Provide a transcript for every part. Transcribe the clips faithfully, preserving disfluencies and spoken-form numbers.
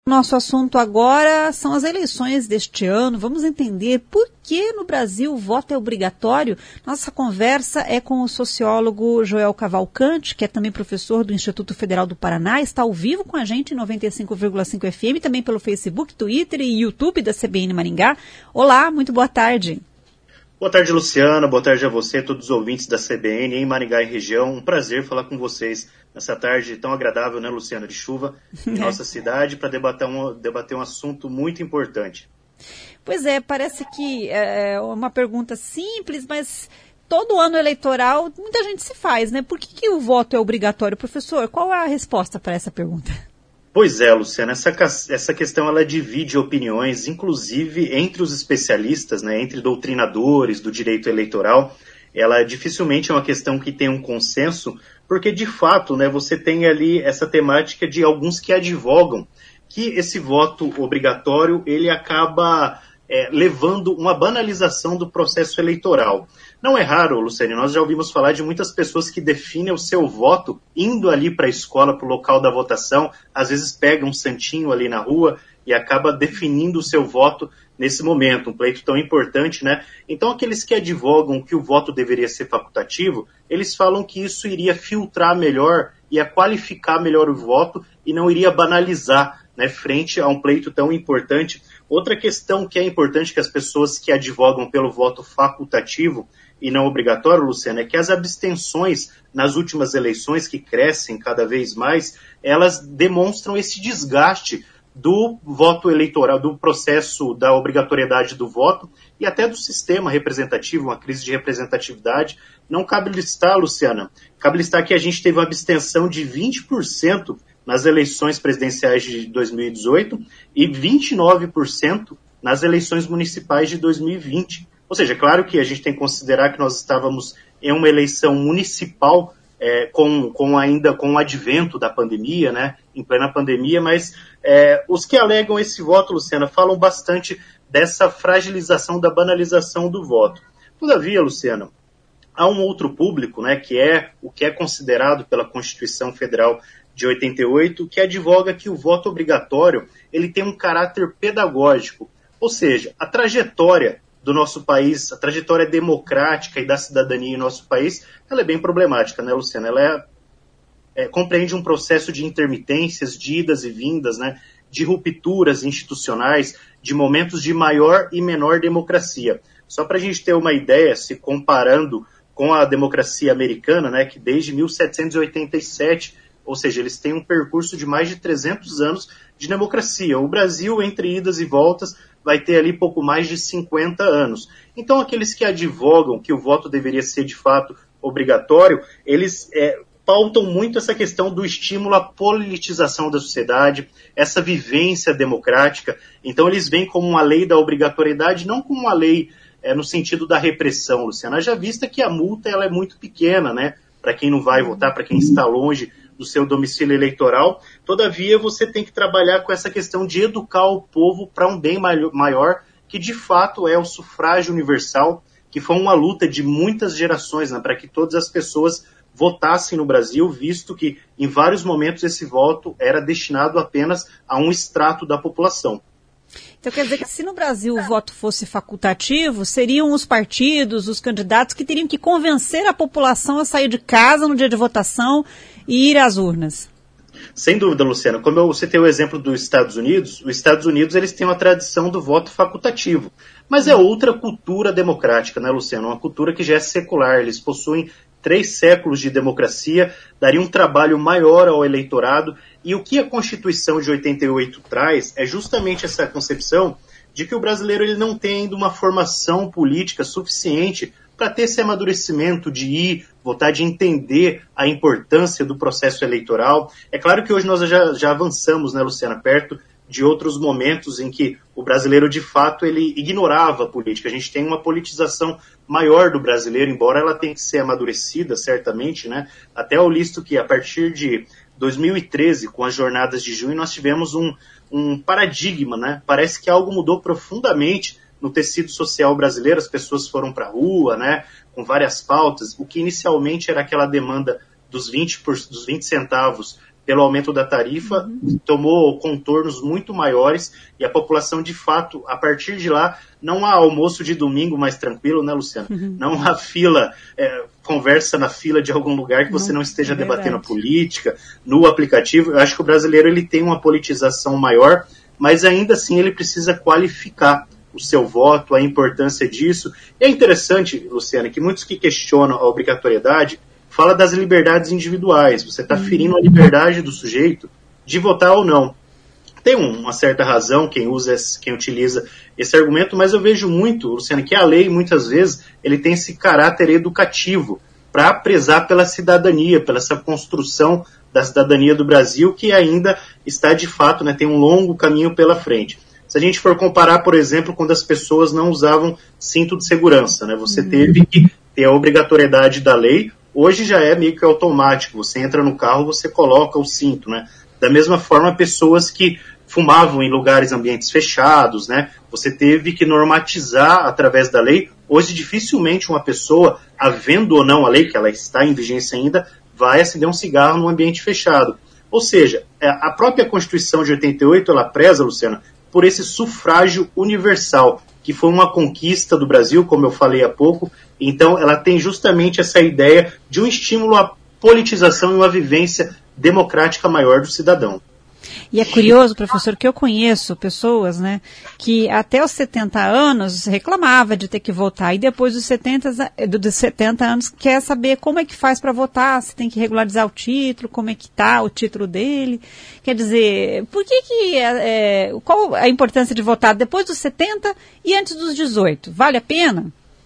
Nosso assunto agora são as eleições deste ano. Vamos entender por que no Brasil o voto é obrigatório. Nossa conversa é com o sociólogo Joel Cavalcante, que é também professor do Instituto Federal do Paraná. Está ao vivo com a gente em noventa e cinco vírgula cinco F M, também pelo Facebook, Twitter e YouTube da C B N Maringá. Olá, muito boa tarde. Boa tarde, Luciana. Boa tarde a você, todos os ouvintes da C B N em Maringá e região. Um prazer falar com vocês nessa tarde tão agradável, né, Luciana, de chuva, em é. nossa cidade, para debater um, debater um assunto muito importante. Pois é, parece que é uma pergunta simples, mas todo ano eleitoral muita gente se faz, né? Por que, que o voto é obrigatório? Professor, qual é a resposta para essa pergunta? Pois é, Luciana, essa, essa questão ela divide opiniões, inclusive entre os especialistas, né, entre doutrinadores do direito eleitoral. Ela dificilmente é uma questão que tem um consenso, porque de fato, né, você tem ali essa temática de alguns que advogam que esse voto obrigatório ele acaba é, levando uma banalização do processo eleitoral. Não é raro, Luciane, nós já ouvimos falar de muitas pessoas que definem o seu voto indo ali para a escola, para o local da votação, às vezes pega um santinho ali na rua e acaba definindo o seu voto nesse momento, um pleito tão importante, né? Então, aqueles que advogam que o voto deveria ser facultativo, eles falam que isso iria filtrar melhor, ia qualificar melhor o voto e não iria banalizar, né, frente a um pleito tão importante. Outra questão que é importante que as pessoas que advogam pelo voto facultativo e não obrigatório, Luciana, é que as abstenções nas últimas eleições, que crescem cada vez mais, elas demonstram esse desgaste do voto eleitoral, do processo da obrigatoriedade do voto e até do sistema representativo, uma crise de representatividade. Não cabe listar, Luciana, cabe listar que a gente teve uma abstenção de vinte por cento nas eleições presidenciais de dois mil e dezoito e vinte e nove por cento nas eleições municipais de dois mil e vinte. Ou seja, claro que a gente tem que considerar que nós estávamos em uma eleição municipal é, com, com ainda com o advento da pandemia, né, em plena pandemia, mas é, os que alegam esse voto, Luciana, falam bastante dessa fragilização, da banalização do voto. Todavia, Luciana, há um outro público, né, que é o que é considerado pela Constituição Federal de oitenta e oito, que advoga que o voto obrigatório ele tem um caráter pedagógico, ou seja, a trajetória do nosso país, a trajetória democrática e da cidadania em nosso país, ela é bem problemática, né, Luciana? Ela é, é, compreende um processo de intermitências, de idas e vindas, né, de rupturas institucionais, de momentos de maior e menor democracia. Só para a gente ter uma ideia, se comparando com a democracia americana, né, que desde mil setecentos e oitenta e sete, ou seja, eles têm um percurso de mais de trezentos anos de democracia. O Brasil, entre idas e voltas, vai ter ali pouco mais de cinquenta anos. Então, aqueles que advogam que o voto deveria ser, de fato, obrigatório, eles é, pautam muito essa questão do estímulo à politização da sociedade, essa vivência democrática. Então, eles veem como uma lei da obrigatoriedade, não como uma lei é, no sentido da repressão, Luciana. Já vista que a multa ela é muito pequena, né, para quem não vai votar, para quem está longe do seu domicílio eleitoral. Todavia, você tem que trabalhar com essa questão de educar o povo para um bem maior, que de fato é o sufrágio universal, que foi uma luta de muitas gerações, né, para que todas as pessoas votassem no Brasil, visto que em vários momentos esse voto era destinado apenas a um extrato da população. Então quer dizer que se no Brasil o voto fosse facultativo, seriam os partidos, os candidatos que teriam que convencer a população a sair de casa no dia de votação e ir às urnas. Sem dúvida, Luciana. Como eu citei o exemplo dos Estados Unidos, os Estados Unidos eles têm uma tradição do voto facultativo, mas é outra cultura democrática, né, Luciana? Uma cultura que já é secular. Eles possuem três séculos de democracia, daria um trabalho maior ao eleitorado, e o que a Constituição de oitenta e oito traz é justamente essa concepção de que o brasileiro ele não tem ainda uma formação política suficiente para ter esse amadurecimento de ir, votar, de entender a importância do processo eleitoral. É claro que hoje nós já, já avançamos, né, Luciana, perto de outros momentos em que o brasileiro, de fato, ele ignorava a política. A gente tem uma politização maior do brasileiro, embora ela tenha que ser amadurecida, certamente, né? Até eu listo que, a partir de dois mil e treze, com as jornadas de junho, nós tivemos um, um paradigma, né? Parece que algo mudou profundamente no tecido social brasileiro. As pessoas foram para a rua, né? Com várias pautas. O que inicialmente era aquela demanda dos vinte, por, dos vinte centavos pelo aumento da tarifa, uhum. tomou contornos muito maiores e a população, de fato, a partir de lá, não há almoço de domingo mais tranquilo, né, Luciana? Uhum. Não há fila, é, conversa na fila de algum lugar que você não, não esteja é debatendo a política, no aplicativo. Eu acho que o brasileiro ele tem uma politização maior, mas ainda assim ele precisa qualificar o seu voto, a importância disso. E é interessante, Luciana, que muitos que questionam a obrigatoriedade fala das liberdades individuais. Você está ferindo a liberdade do sujeito de votar ou não. Tem uma certa razão quem usa, quem utiliza esse argumento, mas eu vejo muito, Luciana, que a lei, muitas vezes, ele tem esse caráter educativo para prezar pela cidadania, pela essa construção da cidadania do Brasil, que ainda está, de fato, né, tem um longo caminho pela frente. Se a gente for comparar, por exemplo, quando as pessoas não usavam cinto de segurança, né, você uhum. teve que ter a obrigatoriedade da lei. Hoje já é meio que automático, você entra no carro, você coloca o cinto, né? Da mesma forma, pessoas que fumavam em lugares, ambientes fechados, né? Você teve que normatizar através da lei. Hoje, dificilmente uma pessoa, havendo ou não a lei, que ela está em vigência ainda, vai acender um cigarro num ambiente fechado. Ou seja, a própria Constituição de oitenta e oito, ela preza, Luciana, por esse sufrágio universal, que foi uma conquista do Brasil, como eu falei há pouco. Então, ela tem justamente essa ideia de um estímulo à politização e uma vivência democrática maior do cidadão. E é curioso, professor, que eu conheço pessoas, né, que até os setenta anos reclamava de ter que votar e depois dos setenta, dos setenta anos quer saber como é que faz para votar, se tem que regularizar o título, como é que está o título dele. Quer dizer, por que que, é, qual a importância de votar depois dos setenta e antes dos dezoito? Vale a pena?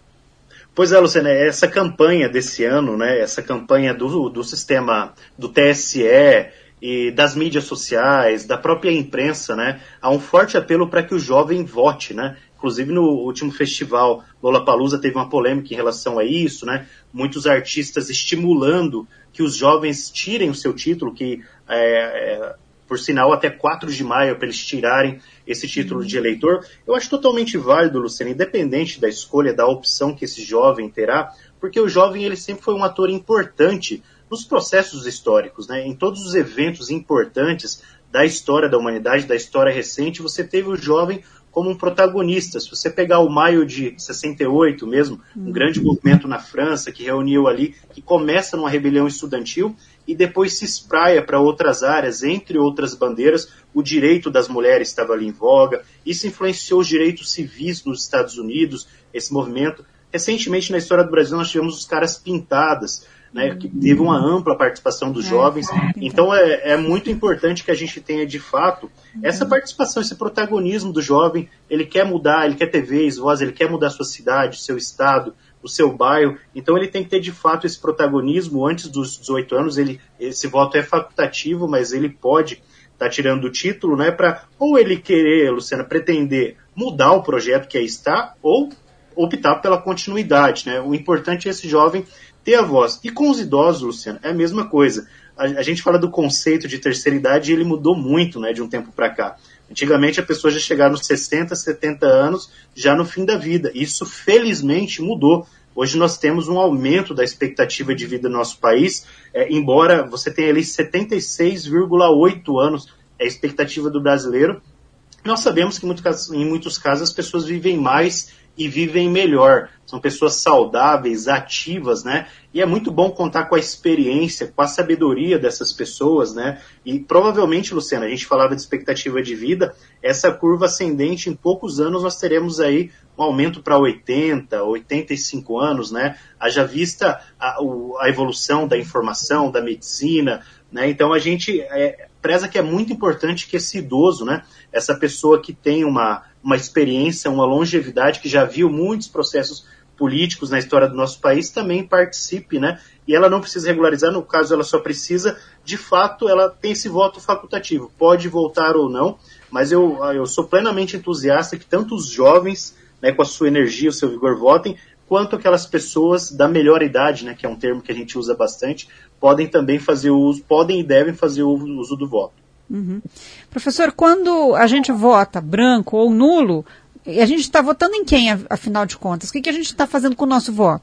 Pois é, Luciana, essa campanha desse ano, né, essa campanha do, do sistema do T S E e das mídias sociais, da própria imprensa, né, há um forte apelo para que o jovem vote, né? Inclusive no último festival Lollapalooza teve uma polêmica em relação a isso, né? Muitos artistas estimulando que os jovens tirem o seu título, que é, é, por sinal até quatro de maio para eles tirarem esse título de eleitor. Eu acho totalmente válido, Luciana, independente da escolha, da opção que esse jovem terá, porque o jovem ele sempre foi um ator importante nos processos históricos, né? Em todos os eventos importantes da história da humanidade, da história recente, você teve o jovem como um protagonista. Se você pegar o maio de sessenta e oito mesmo, um grande movimento na França que reuniu ali, que começa numa rebelião estudantil e depois se espraia para outras áreas, entre outras bandeiras, o direito das mulheres estava ali em voga, isso influenciou os direitos civis nos Estados Unidos, esse movimento. Recentemente, na história do Brasil, nós tivemos os caras pintadas, né, que teve uma ampla participação dos jovens. Então é, é muito importante que a gente tenha, de fato, essa participação, esse protagonismo do jovem. Ele quer mudar, ele quer ter vez, voz, ele quer mudar a sua cidade, o seu estado, o seu bairro. Então ele tem que ter, de fato, esse protagonismo antes dos dezoito anos. Ele, esse voto é facultativo, mas ele pode estar tirando o título, né, para ou ele querer, Luciana, pretender mudar o projeto que aí está, ou optar pela continuidade, né? O importante é esse jovem ter a voz. E com os idosos, Luciano, é a mesma coisa. A, a gente fala do conceito de terceira idade e ele mudou muito, né, de um tempo para cá. Antigamente a pessoa já chegava nos sessenta, setenta anos, já no fim da vida. Isso, felizmente, mudou. Hoje nós temos um aumento da expectativa de vida no nosso país, é, embora você tenha ali setenta e seis vírgula oito anos, é a expectativa do brasileiro. Nós sabemos que em muitos casos as pessoas vivem mais e vivem melhor. São pessoas saudáveis, ativas, né? E é muito bom contar com a experiência, com a sabedoria dessas pessoas, né? E provavelmente, Luciana, a gente falava de expectativa de vida, essa curva ascendente, em poucos anos nós teremos aí um aumento para oitenta, oitenta e cinco anos, né? Haja vista a, a evolução da informação, da medicina, né? Então a gente é, preza que é muito importante que esse idoso, né? Essa pessoa que tem uma, uma experiência, uma longevidade, que já viu muitos processos políticos na história do nosso país, também participe, né? E ela não precisa regularizar, no caso ela só precisa, de fato, ela tem esse voto facultativo, pode voltar ou não, mas eu, eu sou plenamente entusiasta que tanto os jovens, né, com a sua energia, o seu vigor, votem, quanto aquelas pessoas da melhor idade, né, que é um termo que a gente usa bastante, podem também fazer uso, podem e devem fazer o uso do voto. Uhum. Professor, quando a gente vota branco ou nulo, a gente está votando em quem, afinal de contas? O que, que a gente está fazendo com o nosso voto?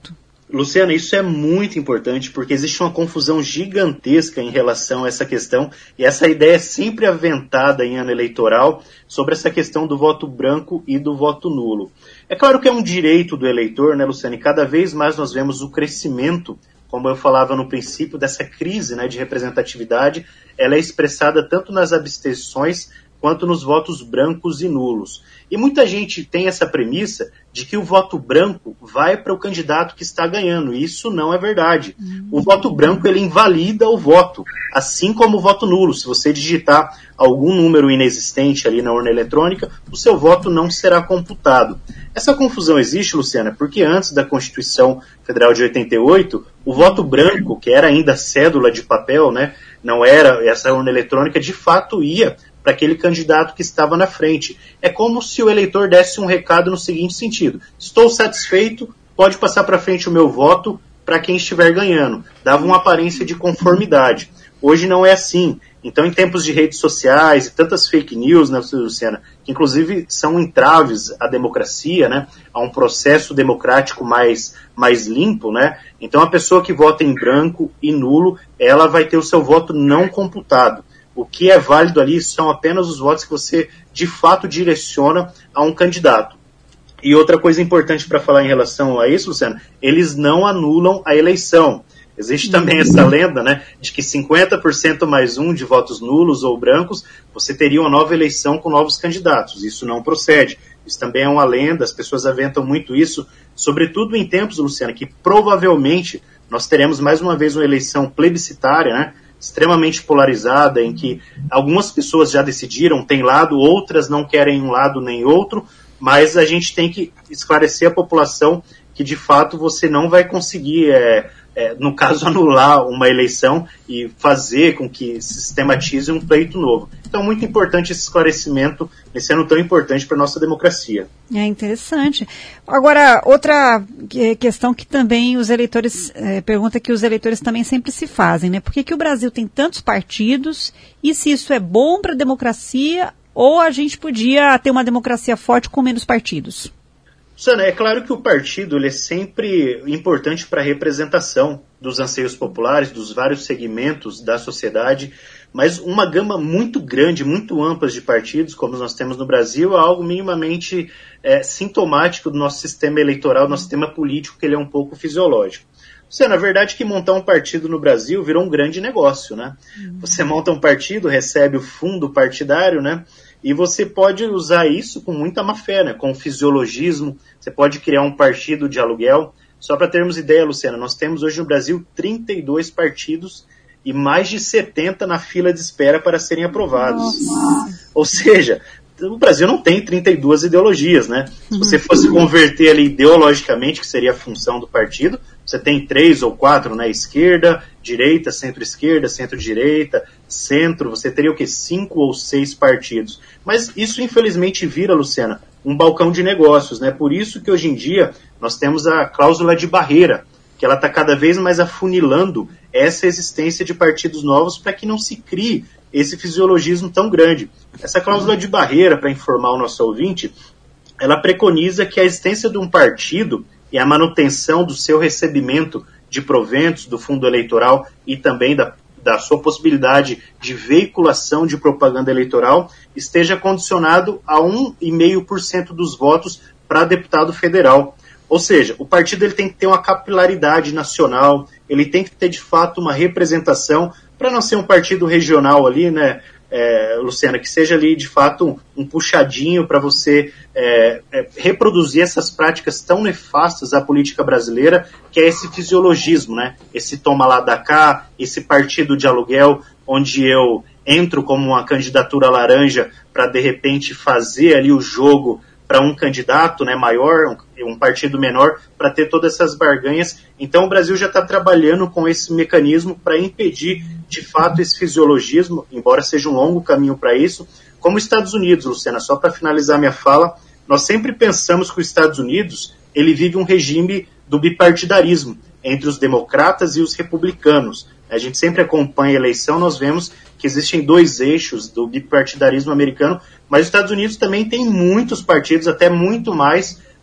Luciana, isso é muito importante porque existe uma confusão gigantesca em relação a essa questão e essa ideia é sempre aventada em ano eleitoral sobre essa questão do voto branco e do voto nulo. É claro que é um direito do eleitor, né, Luciana, e cada vez mais nós vemos o crescimento, como eu falava no princípio, dessa crise, né, de representatividade. Ela é expressada tanto nas abstenções quanto nos votos brancos e nulos. E muita gente tem essa premissa de que o voto branco vai para o candidato que está ganhando. E isso não é verdade. Uhum. O voto branco, ele invalida o voto, assim como o voto nulo. Se você digitar algum número inexistente ali na urna eletrônica, o seu voto não será computado. Essa confusão existe, Luciana, porque antes da Constituição Federal de oitenta e oito, o voto branco, que era ainda cédula de papel, né, não era essa urna eletrônica, de fato ia para aquele candidato que estava na frente. É como se o eleitor desse um recado no seguinte sentido: estou satisfeito, pode passar para frente o meu voto para quem estiver ganhando. Dava uma aparência de conformidade. Hoje não é assim. Então, em tempos de redes sociais e tantas fake news, né, Luciana, que inclusive são entraves à democracia, né, a um processo democrático mais, mais limpo, né, então a pessoa que vota em branco e nulo, ela vai ter o seu voto não computado. O que é válido ali são apenas os votos que você, de fato, direciona a um candidato. E outra coisa importante para falar em relação a isso, Luciano, eles não anulam a eleição. Existe também essa lenda, né, de que cinquenta por cento mais um de votos nulos ou brancos, você teria uma nova eleição com novos candidatos. Isso não procede. Isso também é uma lenda, as pessoas aventam muito isso, sobretudo em tempos, Luciano, que provavelmente nós teremos mais uma vez uma eleição plebiscitária, né, extremamente polarizada, em que algumas pessoas já decidiram, tem lado, outras não querem um lado nem outro, mas a gente tem que esclarecer a população que, de fato, você não vai conseguir, é, é, no caso, anular uma eleição e fazer com que se sistematize um pleito novo. Então, muito importante esse esclarecimento, nesse ano tão importante para a nossa democracia. É interessante. Agora, outra questão que também os eleitores, é, pergunta que os eleitores também sempre se fazem, né? Por que que o Brasil tem tantos partidos e se isso é bom para a democracia ou a gente podia ter uma democracia forte com menos partidos? Susana, é claro que o partido ele é sempre importante para a representação dos anseios populares, dos vários segmentos da sociedade, mas uma gama muito grande, muito ampla de partidos, como nós temos no Brasil, é algo minimamente é, sintomático do nosso sistema eleitoral, do nosso sistema político, que ele é um pouco fisiológico. Você, na verdade, que montar um partido no Brasil virou um grande negócio, né? Você monta um partido, recebe o fundo partidário, né? E você pode usar isso com muita má fé, né? Com fisiologismo, você pode criar um partido de aluguel. Só para termos ideia, Luciana, nós temos hoje no Brasil trinta e dois partidos e mais de setenta na fila de espera para serem aprovados. Nossa. Ou seja, o Brasil não tem trinta e duas ideologias, né? Se você fosse converter ali ideologicamente, que seria a função do partido, você tem três ou quatro, né? Esquerda, direita, centro-esquerda, centro-direita, centro, você teria o quê? Cinco ou seis partidos. Mas isso, infelizmente, vira, Luciana, um balcão de negócios, né? Por isso que hoje em dia nós temos a cláusula de barreira, que ela está cada vez mais afunilando essa existência de partidos novos para que não se crie esse fisiologismo tão grande. Essa cláusula de barreira, para informar o nosso ouvinte, ela preconiza que a existência de um partido e a manutenção do seu recebimento de proventos do fundo eleitoral e também da, da sua possibilidade de veiculação de propaganda eleitoral esteja condicionado a um vírgula cinco por cento dos votos para deputado federal. Ou seja, o partido ele tem que ter uma capilaridade nacional, ele tem que ter de fato uma representação, para não ser um partido regional ali, né, é, Luciana, que seja ali de fato um, um puxadinho para você é, é, reproduzir essas práticas tão nefastas à política brasileira, que é esse fisiologismo, né, esse toma lá da cá, esse partido de aluguel, onde eu entro como uma candidatura laranja para de repente fazer ali o jogo para um candidato, né, maior, um, um partido menor, para ter todas essas barganhas. Então o Brasil já está trabalhando com esse mecanismo para impedir, de fato, esse fisiologismo, embora seja um longo caminho para isso. Como os Estados Unidos, Luciana, só para finalizar minha fala, nós sempre pensamos que os Estados Unidos ele vive um regime do bipartidarismo entre os democratas e os republicanos. A gente sempre acompanha a eleição, nós vemos que existem dois eixos do bipartidarismo americano, mas os Estados Unidos também tem muitos partidos, até muito mais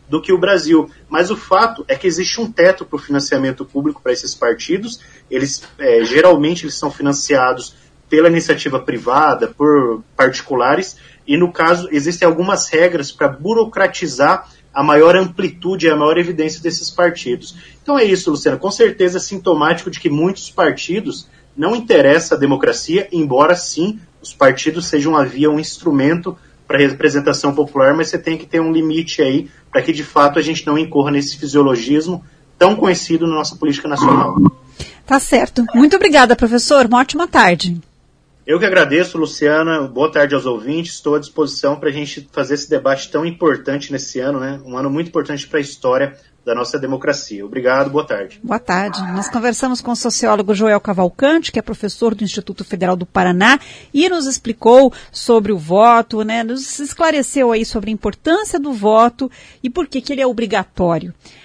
do que o Brasil. Mas o fato é que existe um teto para o financiamento público para esses partidos. Eles, é, geralmente, eles são financiados pela iniciativa privada, por particulares, e no caso existem algumas regras para burocratizar a maior amplitude e a maior evidência desses partidos. Então é isso, Luciano, com certeza é sintomático de que muitos partidos não interessa a democracia, embora sim os partidos sejam uma via, um instrumento para representação popular, mas você tem que ter um limite aí para que de fato a gente não incorra nesse fisiologismo tão conhecido na nossa política nacional. Tá certo. Muito obrigada, professor. Uma ótima tarde. Eu que agradeço, Luciana. Boa tarde aos ouvintes. Estou à disposição para a gente fazer esse debate tão importante nesse ano, né? Um ano muito importante para a história da nossa democracia. Obrigado, boa tarde. Boa tarde. Nós conversamos com o sociólogo Joel Cavalcante, que é professor do Instituto Federal do Paraná, e nos explicou sobre o voto, né? Nos esclareceu aí sobre a importância do voto e por que que ele é obrigatório.